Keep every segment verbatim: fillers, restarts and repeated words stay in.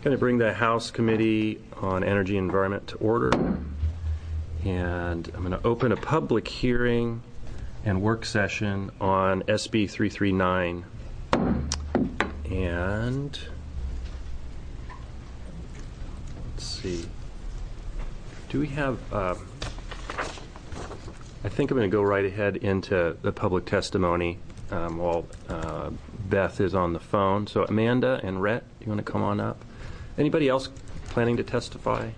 Going to bring the House Committee on Energy and Environment to order. And I'm going to open a public hearing and work session on S B three thirty-nine. And let's see. Do we have, uh, I think I'm going to go right ahead into the public testimony um, while uh, Beth is on the phone. So Amanda and Rhett, do you want to come on up? Anybody else planning to testify?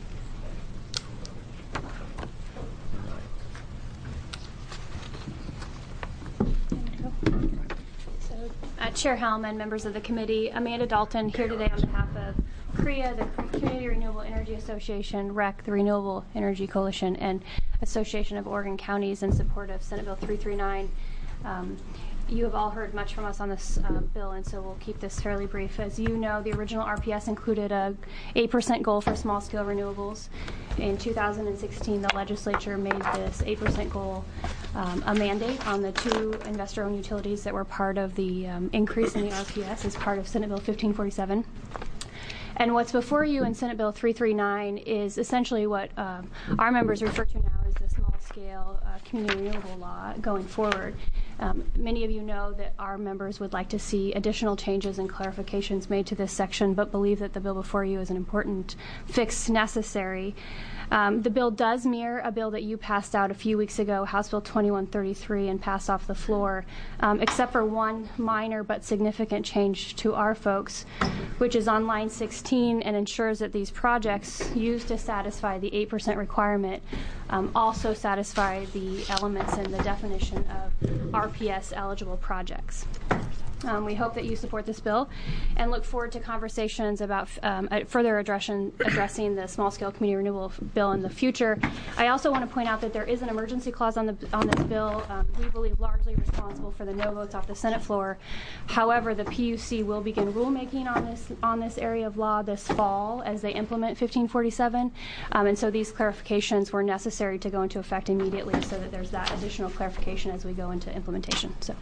So, uh, Chair Hellman, members of the committee, Amanda Dalton here today on behalf of C R E A, the Community Renewable Energy Association, R E C, the Renewable Energy Coalition, and Association of Oregon Counties in support of Senate Bill three thirty-nine. Um, You have all heard much from us on this uh, bill, and so we'll keep this fairly brief. As you know, the original R P S included a eight percent goal for small-scale renewables. In two thousand sixteen, the legislature made this eight percent goal um, a mandate on the two investor-owned utilities that were part of the um, increase in the R P S as part of Senate Bill fifteen forty-seven. And what's before you in Senate Bill three thirty-nine is essentially what um, our members refer to now as the small-scale uh, community renewable law going forward. Um, many of you know that our members would like to see additional changes and clarifications made to this section, but believe that the bill before you is an important fix necessary. Um, the bill does mirror a bill that you passed out a few weeks ago, House Bill twenty-one thirty-three, and passed off the floor, um, except for one minor but significant change to our folks, which is on line sixteen and ensures that these projects used to satisfy the eight percent requirement um, also satisfy the elements in the definition of R P S eligible projects. Um, we hope that you support this bill and look forward to conversations about um, further addressing, addressing the small-scale community renewable bill in the future. I also want to point out that there is an emergency clause on the on this bill. Um, we believe largely responsible for the no votes off the Senate floor. However, the P U C will begin rulemaking on this on this area of law this fall as they implement fifteen forty-seven, um, and so these clarifications were necessary to go into effect immediately, so that there's that additional clarification as we go into implementation. So.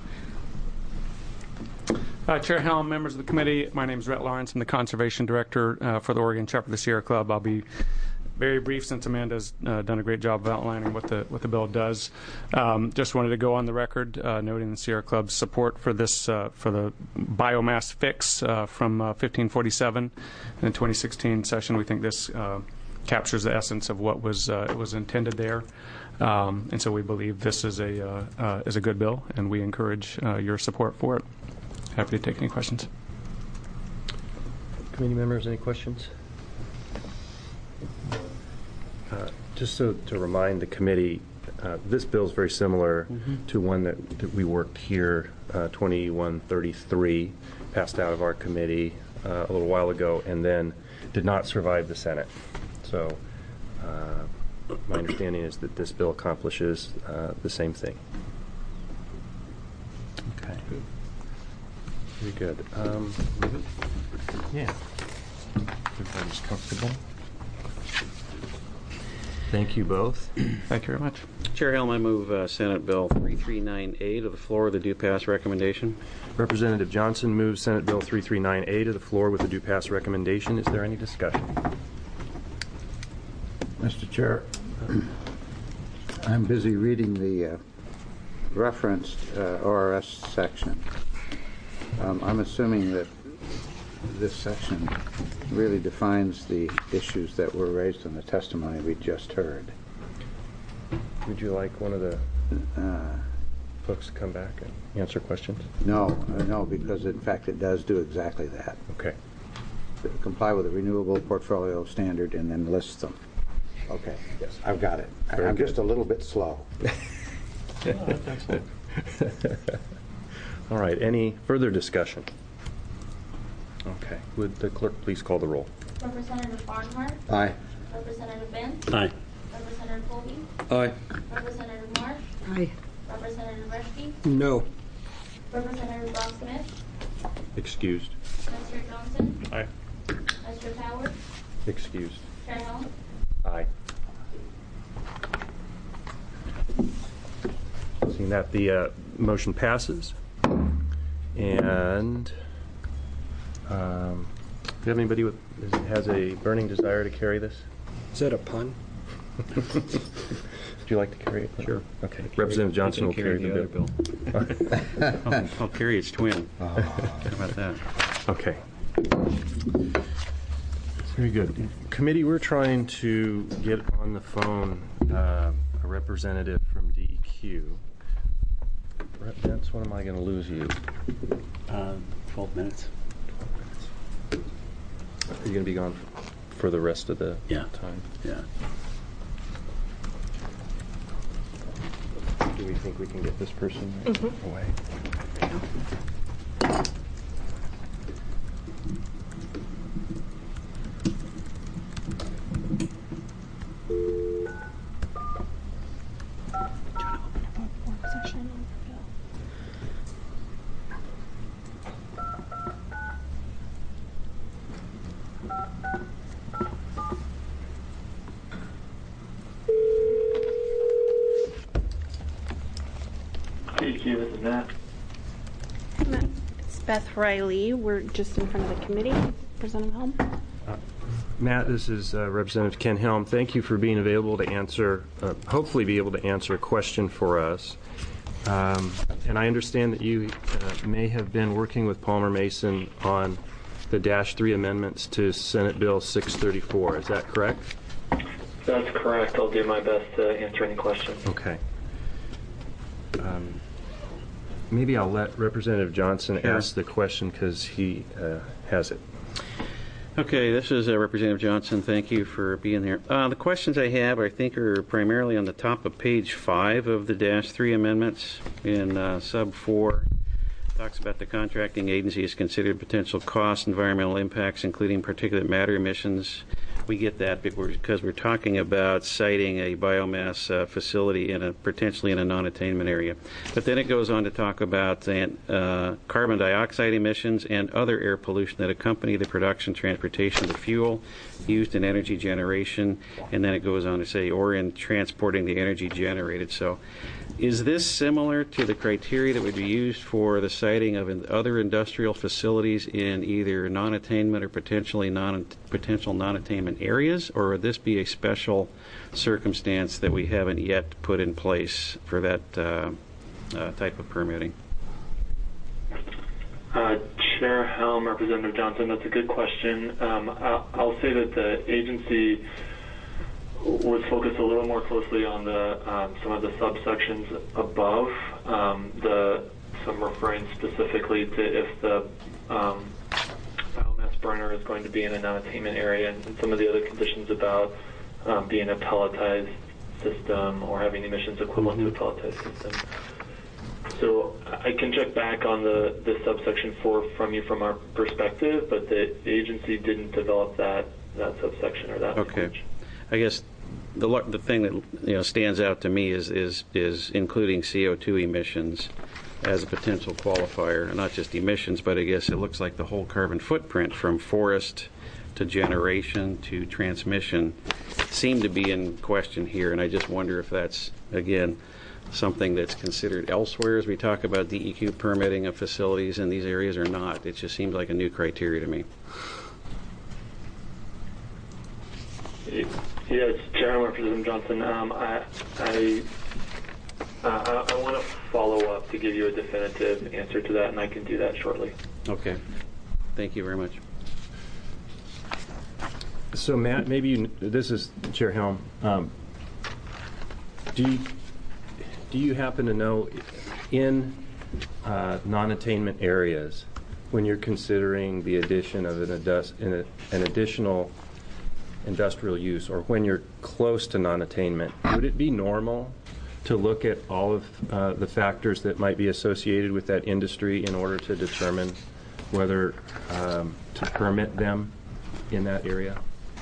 Uh, Chair Helm, members of the committee, my name is Rhett Lawrence. I'm the Conservation Director uh, for the Oregon chapter of the Sierra Club. I'll be very brief since Amanda's uh, done a great job of outlining what the what the bill does. Um, just wanted to go on the record uh, noting the Sierra Club's support for this uh, for the biomass fix uh, from uh, fifteen forty-seven in the twenty sixteen session. We think this uh, captures the essence of what was uh, was intended there. Um, and so we believe this is a uh, uh, is a good bill, and we encourage uh, your support for it. Happy to take any questions. Committee members, any questions? Uh, just so to remind the committee, uh, this bill is very similar mm-hmm. to one that, that we worked here, uh, twenty-one thirty-three, passed out of our committee uh, a little while ago, and then did not survive the Senate. So uh, my understanding is that this bill accomplishes uh, the same thing. Okay. Good. Very good. Um, yeah. Everybody's comfortable. Thank you both. Thank you very much. Chair Helm, I move uh, Senate Bill three thirty-nine A to the floor with a due pass recommendation. Representative Johnson moves Senate Bill three thirty-nine A to the floor with a due pass recommendation. Is there any discussion? Mister Chair, I'm busy reading the uh, referenced uh, O R S section. Um, I'm assuming that this section really defines the issues that were raised in the testimony we just heard. Would you like one of the uh, folks to come back and answer questions? No, uh, no, because in fact it does do exactly that. Okay. Comply with the renewable portfolio standard and then list them. Okay. Yes. I've got it. Very I'm good. just a little bit slow. All right. Any further discussion? Okay. Would the clerk please call the roll? Representative Barnhart. Aye. Representative Benz. Aye. Representative Colby. Aye. Representative Marsh. Aye. Representative Reschke. No. Representative Rob Smith. Excused. Mister Johnson. Aye. Mister Powers. Excused. Chair Helm. Aye. Seeing that, the uh, motion passes. And um, you have anybody with, is- has a burning desire to carry this? Is that a pun? Would you like to carry it? Sure. Okay. Representative Johnson will carry the bill. I'll, I'll carry its twin. How about that? Okay. Very good. Committee, we're trying to get on the phone uh, a representative from D E Q. Brett Dents, when am I going to lose you? Uh, twelve minutes. Are you going to be gone for the rest of the Yeah. time? Yeah. Do we think we can get this person away? D Q, this is Matt. It's Beth Riley. We're just in front of the committee. Representative Helm. Matt, this is uh, Representative Ken Helm. Thank you for being available to answer, uh, hopefully be able to answer a question for us. Um, and I understand that you uh, may have been working with Palmer Mason on the Dash three amendments to Senate Bill six thirty-four. Is that correct? That's correct. I'll do my best to answer any questions. Okay. Um, maybe I'll let Representative Johnson Sure. ask the question because he uh, has it. Okay, this is uh, Representative Johnson. Thank you for being here. Uh, the questions I have, I think, are primarily on the top of page five of the Dash three amendments. In uh, sub four, talks about the contracting agency has considered potential cost, environmental impacts, including particulate matter emissions. We get that because we're talking about siting a biomass uh, facility in a potentially in a non-attainment area. But then it goes on to talk about uh, carbon dioxide emissions and other air pollution that accompany the production, transportation of the fuel used in energy generation. And then it goes on to say, or in transporting the energy generated. So is this similar to the criteria that would be used for the siting of in other industrial facilities in either non-attainment or potentially non potential non-attainment areas, or would this be a special circumstance that we haven't yet put in place for that uh, uh, type of permitting? Uh, Chair Helm, Representative Johnson, that's a good question. Um, I'll, I'll say that the agency was focused a little more closely on the um, some of the subsections above, um, the some referring specifically to if the um, biomass burner is going to be in a non-attainment area, and, and some of the other conditions about um, being a pelletized system or having emissions equivalent to a pelletized system. So I can check back on the, the subsection four from you from our perspective, but the agency didn't develop that, that subsection or that Okay. language. I guess the lar- the thing that you know stands out to me is is is including C O two emissions as a potential qualifier, and not just emissions, but I guess it looks like the whole carbon footprint from forest to generation to transmission seem to be in question here, and I just wonder if that's again something that's considered elsewhere as we talk about D E Q permitting of facilities in these areas or not. It just seems like a new criteria to me. Yes, Chairman Representative Johnson, um, I, I, uh, I, I want to follow up to give you a definitive answer to that, and I can do that shortly. Okay. Thank you very much. So, Matt, maybe you, this is Chair Helm. Um, do you, do you happen to know in uh, non-attainment areas, when you're considering the addition of an, adus, an, an additional industrial use, or when you're close to non-attainment, would it be normal to look at all of uh, the factors that might be associated with that industry in order to determine whether um, to permit them in that area?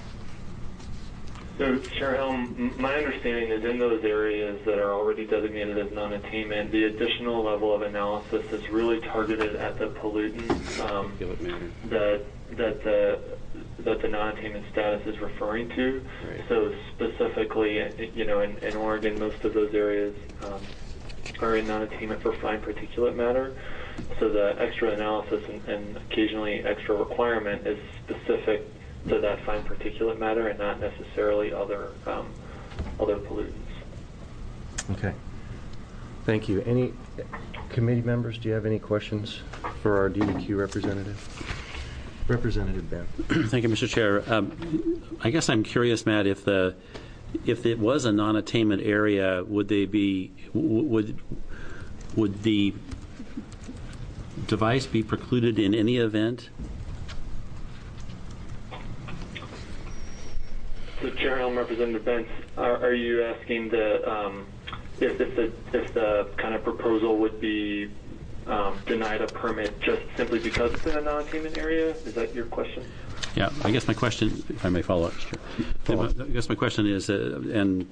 So, Chair Helm, m- my understanding is in those areas that are already designated as non-attainment, the additional level of analysis is really targeted at the pollutants um, that that the that the non-attainment status is referring to. Right. So specifically, you know, in, in Oregon, most of those areas um, are in non-attainment for fine particulate matter. So the extra analysis and, and occasionally extra requirement is specific to that fine particulate matter and not necessarily other um, other pollutants. Okay. Thank you. Any committee members, do you have any questions for our D E Q representative? Representative Ben. Thank you, Mister Chair. Um, I guess I'm curious, Matt, if the if it was a non-attainment area, would they be w- would would the device be precluded in any event? So, Chair Helm, Representative Bentz, are, are you asking the um, if, if the if the kind of proposal would be um, denied a permit just simply because it's in a non-attainment area? Is that your question? Yeah, I guess my question, if I may follow up, Mister Chair. I guess my question is, uh, and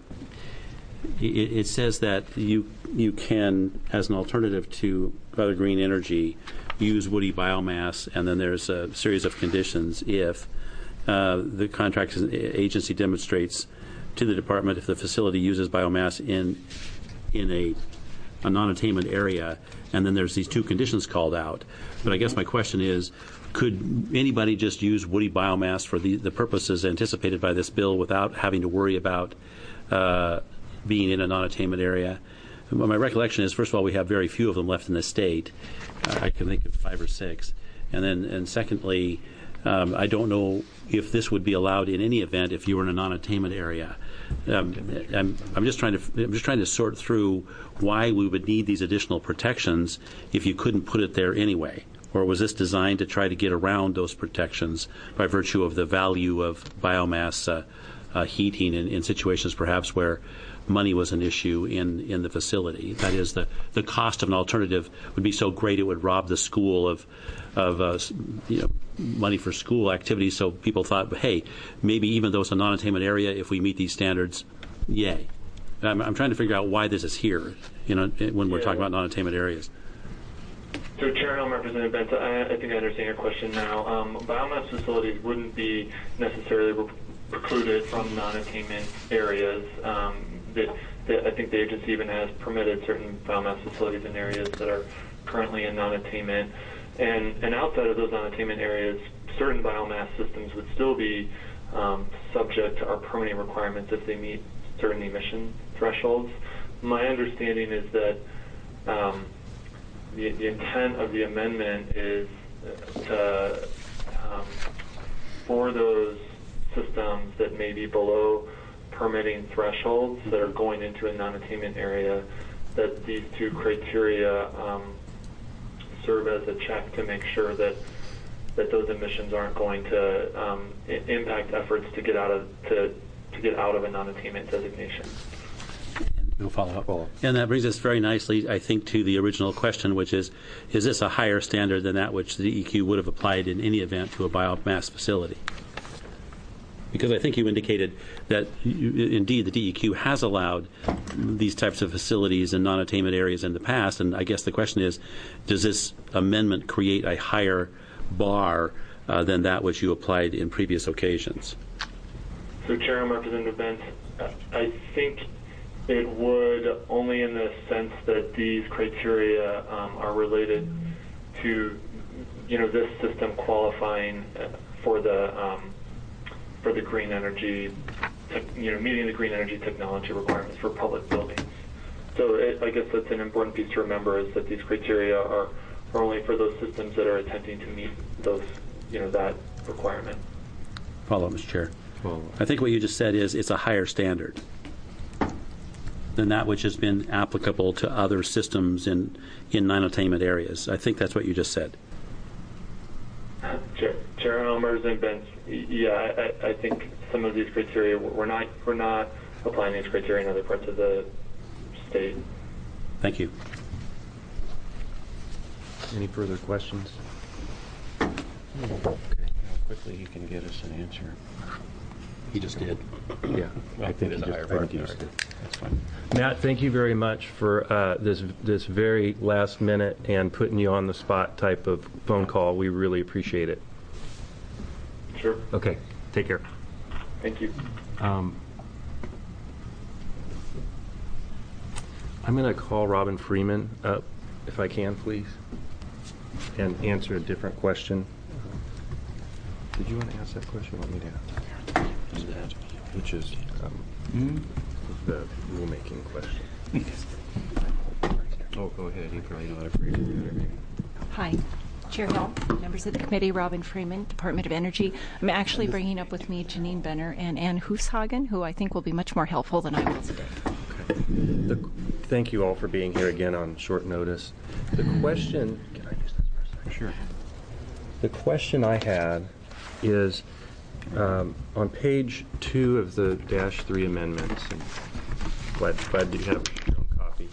it, it says that you you can, as an alternative to other green energy, use woody biomass, and then there's a series of conditions if uh, the contracting agency demonstrates to the department if the facility uses biomass in in a, a non-attainment area, and then there's these two conditions called out. But I guess my question is, could anybody just use woody biomass for the, the purposes anticipated by this bill without having to worry about uh, being in a non-attainment area? My recollection is, first of all, we have very few of them left in the state. Uh, I can think of five or six. And then, and secondly, um, I don't know if this would be allowed in any event if you were in a non-attainment area. Um, I'm, I'm just trying to I'm just trying to sort through why we would need these additional protections if you couldn't put it there anyway. Or was this designed to try to get around those protections by virtue of the value of biomass uh, uh, heating in, in situations perhaps where money was an issue in, in the facility? That is, the, the cost of an alternative would be so great it would rob the school of, of uh, you know, money for school activities. So people thought, hey, maybe even though it's a non-attainment area, if we meet these standards, yay. I'm, I'm trying to figure out why this is here, you know, when we're Yeah. talking about non-attainment areas. So, Chair Helm, Representative Bentz, I, I think I understand your question now. Um, biomass facilities wouldn't be necessarily re- precluded from non-attainment areas. Um, that, that I think the agency even has permitted certain biomass facilities in areas that are currently in non-attainment. And, and outside of those non-attainment areas, certain biomass systems would still be um, subject to our permitting requirements if they meet certain emission thresholds. My understanding is that um, The, the intent of the amendment is to, um, for those systems that may be below permitting thresholds that are going into a non-attainment area, that these two criteria um, serve as a check to make sure that that those emissions aren't going to um, I- impact efforts to get out of to to get out of a non-attainment designation. We'll follow up. And that brings us very nicely, I think, to the original question, which is, is this a higher standard than that which the D E Q would have applied in any event to a biomass facility? Because I think you indicated that, you, indeed, the D E Q has allowed these types of facilities in non-attainment areas in the past, and I guess the question is, does this amendment create a higher bar uh, than that which you applied in previous occasions? So, Chair and Representative Bentz, I think it would only in the sense that these criteria um, are related to, you know, this system qualifying for the um, for the green energy, you know, meeting the green energy technology requirements for public buildings. So, it, I guess that's an important piece to remember, is that these criteria are, are only for those systems that are attempting to meet those, you know, that requirement. Follow up, Mister Chair. Follow I think what you just said is it's a higher standard than that which has been applicable to other systems in, in non-attainment areas. I think that's what you just said. Chair, Chair Elmers and Bentz, yeah, I, I think some of these criteria, we're not, we're not applying these criteria in other parts of the state. Thank you. Any further questions? Okay. How quickly he can get us an answer. He just did. Yeah, I think it is you a just- higher I think you bar. just did. That's fine. Matt, thank you very much for uh, this this very last minute and putting you on the spot type of phone call. We really appreciate it. Sure. Okay, take care. Thank you. Um, I'm going to call Robin Freeman up, if I can, please. and answer a different question. Did you want to ask that question? Let me to ask. Which is um, the rulemaking question. Oh, go ahead. You probably know how to phrase it. Hi, Chair Hill, members of the committee, Robin Freeman, Department of Energy. I'm actually bringing up with me Janine Benner and Ann Hooshagen, who I think will be much more helpful than I will today. Okay. The, thank you all for being here again on short notice. The question, can I use this for a second? Sure. The question I had is um, on page two of the dash three amendments, and glad, glad you have your own copy.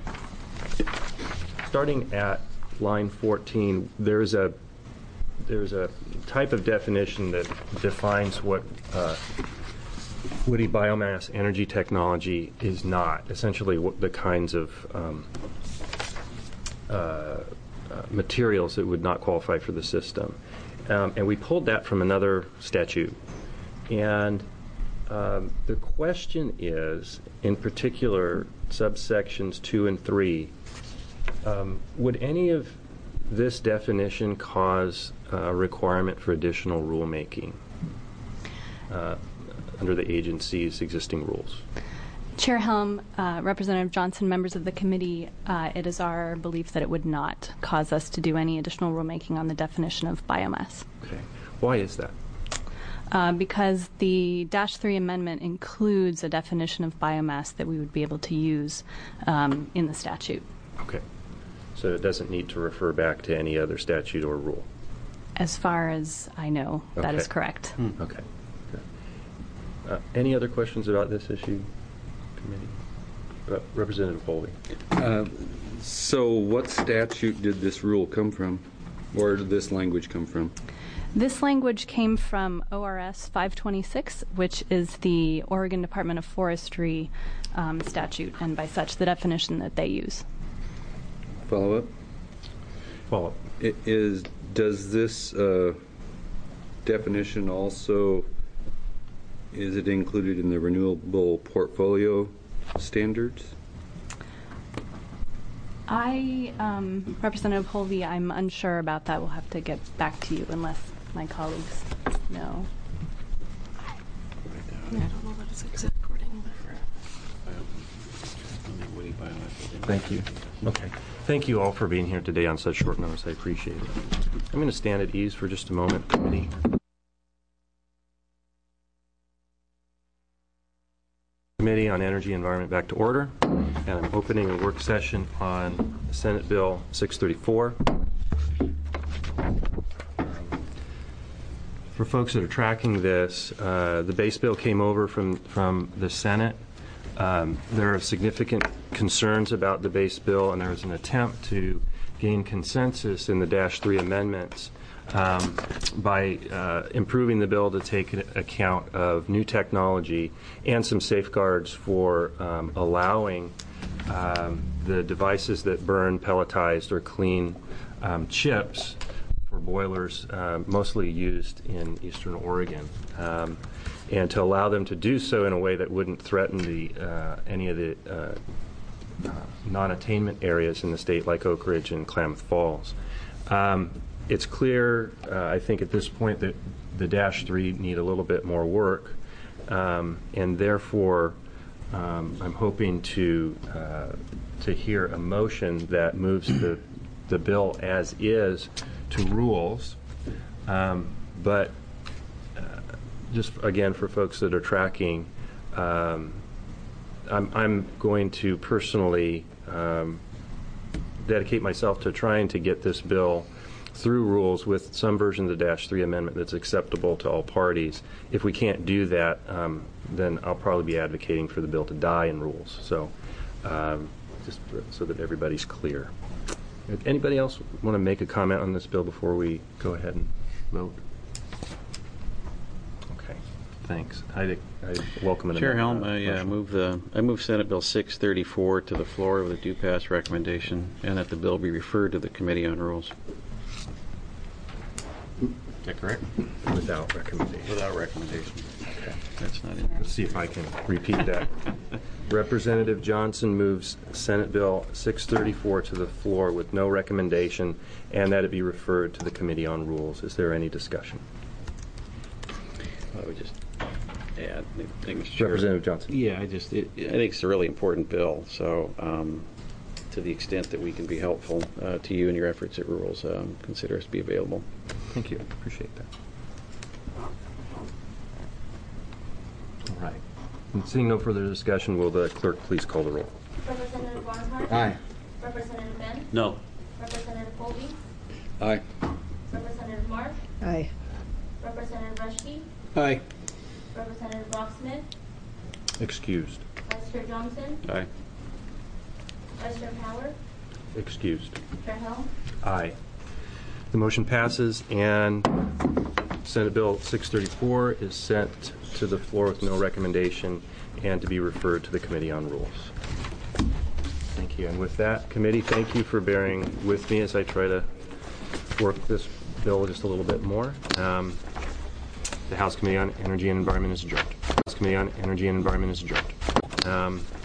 Starting at line fourteen, there's a there's a type of definition that defines what uh, woody biomass energy technology is not. Essentially, what the kinds of um, uh, uh, materials that would not qualify for the system. Um, and we pulled that from another statute. And um, the question is, in particular, subsections two and three, um, would any of this definition cause a requirement for additional rulemaking uh, under the agency's existing rules? Chair Helm, uh, Representative Johnson, members of the committee, uh, it is our belief that it would not cause us to do any additional rulemaking on the definition of biomass. Okay. Why is that? Uh, because the Dash three amendment includes a definition of biomass that we would be able to use um, in the statute. Okay. So it doesn't need to refer back to any other statute or rule? As far as I know, that Okay. is correct. Hmm. Okay. Okay. Uh, any other questions about this issue, committee? Uh, Representative Foley. Uh, so what statute did this rule come from? Where did this language come from? This language came from O R S five twenty-six, which is the Oregon Department of Forestry um, statute, and by such, the definition that they use. Follow up? Follow up. It is, does this uh, definition also, is it included in the renewable portfolio standards? I, um, Representative Holvey, I'm unsure about that. We'll have to get back to you unless my colleagues know. I don't know what is exact wording. Thank you. Okay. Thank you all for being here today on such short notice. I appreciate it. I'm going to stand at ease for just a moment, committee. Committee on Energy and Environment back to order, and I'm opening a work session on Senate Bill six thirty-four. For folks that are tracking this, uh, the base bill came over from, from the Senate. Um, there are significant concerns about the base bill, and there was an attempt to gain consensus in the Dash three amendments um, by uh, improving the bill to take account of new technology and some safeguards for um, allowing um, the devices that burn pelletized or clean um, chips for boilers, uh, mostly used in Eastern Oregon. Um, and to allow them to do so in a way that wouldn't threaten the uh, any of the uh, uh, non-attainment areas in the state, like Oak Ridge and Klamath Falls. Um, it's clear, uh, I think, at this point that the Dash three need a little bit more work, um, and therefore um, I'm hoping to uh, to hear a motion that moves the the bill as is to rules, um, but just again for folks that are tracking, um, I'm, I'm going to personally um, dedicate myself to trying to get this bill through rules with some version of the Dash three amendment that's acceptable to all parties. If we can't do that, um, then I'll probably be advocating for the bill to die in rules. So um, just so that everybody's clear. Anybody else want to make a comment on this bill before we go ahead and vote? Thanks. I, I welcome it. Chair Helm, I uh, move the I move Senate Bill six thirty-four to the floor with a do pass recommendation, and that the bill be referred to the Committee on Rules. Is that correct? Without recommendation. Without recommendation. Okay. Okay. That's not in. Let's see if I can repeat that. Representative Johnson moves Senate Bill six thirty-four to the floor with no recommendation and that it be referred to the Committee on Rules. Is there any discussion? I would just add, I think, Mister Chair. Representative Johnson. Yeah, I just, it, I think it's a really important bill, so um, to the extent that we can be helpful uh, to you in your efforts at Rules, um, consider us to be available. Thank you. Appreciate that. All right. And seeing no further discussion, will the clerk please call the roll? Representative Barnhart. Aye. Representative Benn. No. Representative Colby. Aye. Representative Mark. Aye. Representative Reschke. Aye. Representative Rocksmith. Excused. Vice Chair Johnson. Aye. Vice Chair Power. Excused. Chair Helm. Aye. The motion passes, and Senate Bill six thirty-four is sent to the floor with no recommendation and to be referred to the Committee on Rules. Thank you. And with that, committee, thank you for bearing with me as I try to work this bill just a little bit more. Um, the House Committee on Energy and Environment is adjourned. House Committee on Energy and Environment is adjourned. Um,